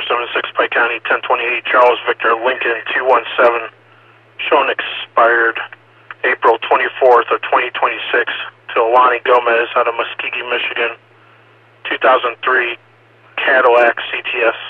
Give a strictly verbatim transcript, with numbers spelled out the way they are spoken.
seven six, Pike County, ten twenty-eight, Charles Victor Lincoln, two one seven, showing expired April twenty-fourth of twenty twenty-six, to Lonnie Gomez out of Muskegon, Michigan, two thousand three Cadillac C T S.